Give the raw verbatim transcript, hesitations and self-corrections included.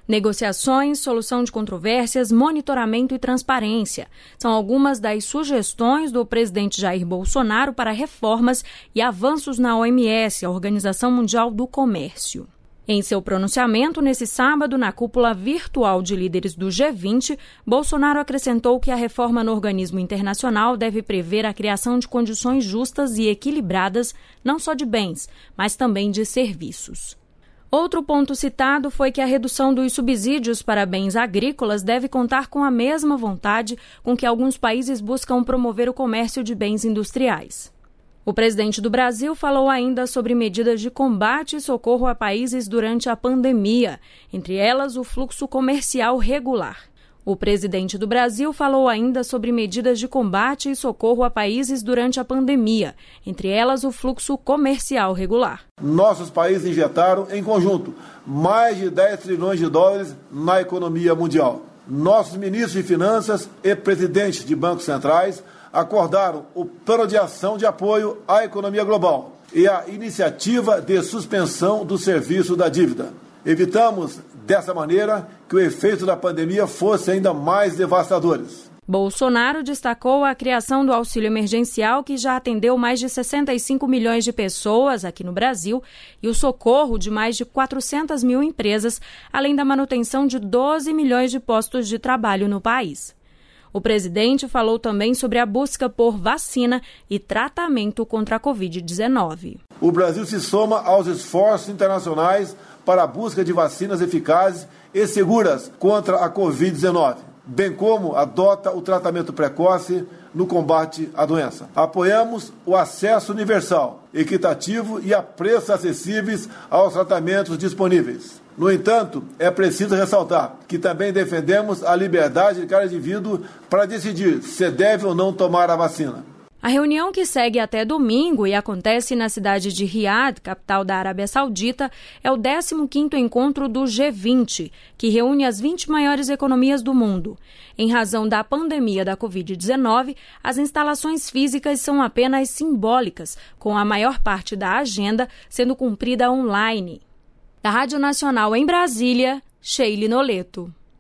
Negociações, solução de controvérsias, monitoramento e transparência são algumas das sugestões do presidente Jair Bolsonaro para reformas e avanços na O M S, a Organização Mundial do Comércio. Em seu pronunciamento nesse sábado, na cúpula virtual de líderes do G vinte, Bolsonaro acrescentou que a reforma no organismo internacional deve prever a criação de condições justas e equilibradas, não só de bens, mas também de serviços. Outro ponto citado foi que a redução dos subsídios para bens agrícolas deve contar com a mesma vontade com que alguns países buscam promover o comércio de bens industriais. O presidente do Brasil falou ainda sobre medidas de combate e socorro a países durante a pandemia, entre elas o fluxo comercial regular. O presidente do Brasil falou ainda sobre medidas de combate e socorro a países durante a pandemia, entre elas o fluxo comercial regular. Nossos países injetaram, em conjunto, mais de dez trilhões de dólares na economia mundial. Nossos ministros de Finanças e presidentes de bancos centrais acordaram o plano de ação de apoio à economia global e a iniciativa de suspensão do serviço da dívida. Evitamos, dessa maneira, que o efeito da pandemia fosse ainda mais devastador. Bolsonaro destacou a criação do auxílio emergencial, que já atendeu mais de sessenta e cinco milhões de pessoas aqui no Brasil, e o socorro de mais de quatrocentas mil empresas, além da manutenção de doze milhões de postos de trabalho no país. O presidente falou também sobre a busca por vacina e tratamento contra a covid dezenove. O Brasil se soma aos esforços internacionais para a busca de vacinas eficazes e seguras contra a covid dezenove, bem como adota o tratamento precoce no combate à doença. Apoiamos o acesso universal, equitativo e a preços acessíveis aos tratamentos disponíveis. No entanto, é preciso ressaltar que também defendemos a liberdade de cada indivíduo para decidir se deve ou não tomar a vacina. A reunião, que segue até domingo e acontece na cidade de Riad, capital da Arábia Saudita, é o décimo quinto encontro do G vinte, que reúne as vinte maiores economias do mundo. Em razão da pandemia da covid dezenove, as instalações físicas são apenas simbólicas, com a maior parte da agenda sendo cumprida online. Da Rádio Nacional em Brasília, Sheile Noleto.